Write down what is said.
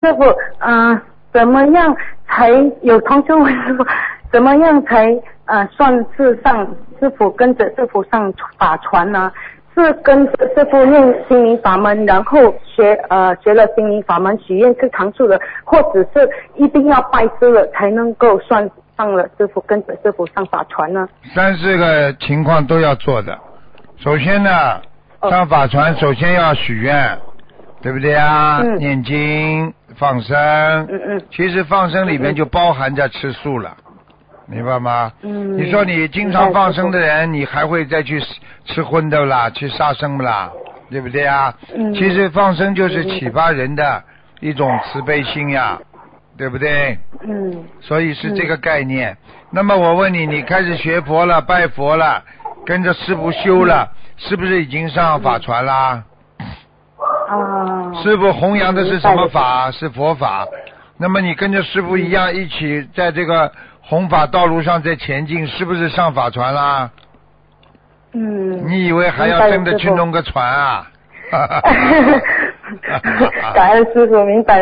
师傅，怎么样才有同学问师傅，怎么样才算是上师傅跟着师傅上法船呢？是跟着师傅念心灵法门，然后学了心灵法门许愿是常住的，或者是一定要拜师了才能够算上了师傅跟着师傅上法船呢 ？3、4个情况都要做的。首先呢，上法船首先要许愿，对不对啊？念经放生。其实放生里面就包含着吃素了。明白吗？你说你经常放生的人，你还会再去吃荤的啦，去杀生不啦，对不对啊？其实放生就是启发人的一种慈悲心呀，对不对？所以是这个概念。那么我问你，你开始学佛了，拜佛了，跟着师父修了，是不是已经上法船啦？师父弘扬的是什么法？是佛法。那么你跟着师父一样，一起在这个弘法道路上在前进，是不是上法船啦？你以为还要真的去弄个船啊？ 感恩师父，明白了。